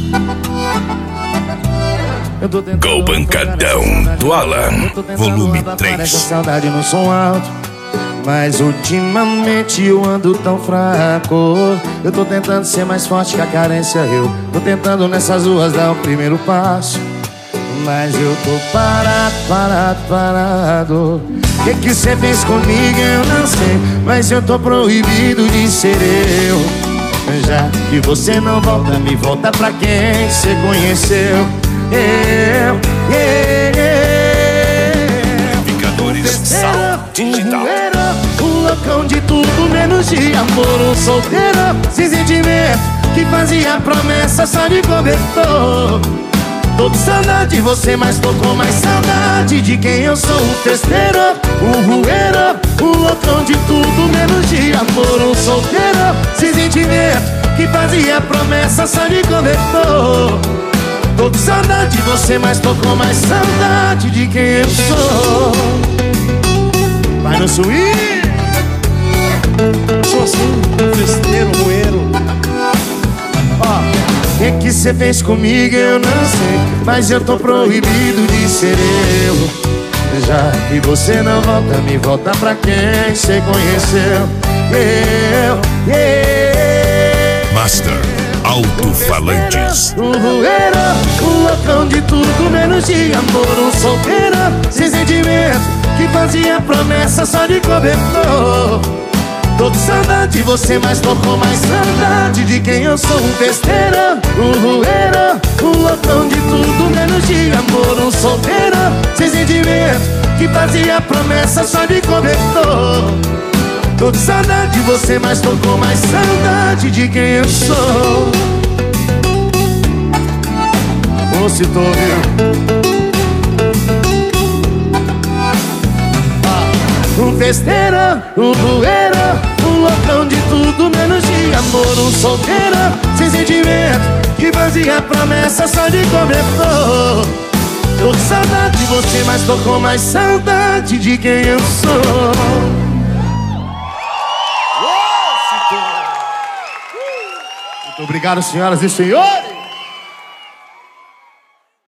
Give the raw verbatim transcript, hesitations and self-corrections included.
Go Pancadão do Alan, volume três. Essa saudade no som alto, mas ultimamente eu ando tão fraco. Eu tô tentando ser mais forte que a carência. Eu tô tentando nessas ruas dar o primeiro passo, mas eu tô parado, parado, parado. O que que cê fez comigo eu não sei, mas eu tô proibido de ser eu. Já que você não volta, me volta pra quem cê conheceu. Eu, eu, eu. Picadores Sal Digital. Um loucão de tudo menos de amor. Um solteiro sem sentimento que fazia promessa só de cobertor. Tô com saudade de você, mas tô com mais saudade de quem eu sou. Um festeiro, um rueiro, um loucão de tudo menos de amor. Um solteiro sem sentimento que fazia promessa só de cobertor. Tô com saudade de você, mas tô com mais saudade de quem eu sou. Vai no swing. Sou assim, festeiro, roeiro. O que que cê fez comigo eu não sei, mas eu tô proibido de ser eu. Já que você não volta, me volta pra quem cê conheceu. Eu, eu. Master Alto-Falantes. Um rueiro, um loucão de tudo menos de amor. Um solteiro sem sentimento que fazia promessa só de cobertor. Tô com saudade de você, mas tô com mais saudade de quem eu sou. Um festeiro, um rueiro, um loucão de tudo menos de amor. Um solteiro sem sentimento que fazia promessa só de cobertor. Tô com saudade de você, mas tô com mais saudade de quem eu sou. Ô, se tô, viu? Um festeiro, um rueiro, um loucão de tudo menos de amor. Um solteiro sem sentimento que fazia promessa só de cobertor. Tô com saudade de você, mas tô com mais saudade de quem eu sou. Muito obrigado, senhoras e senhores.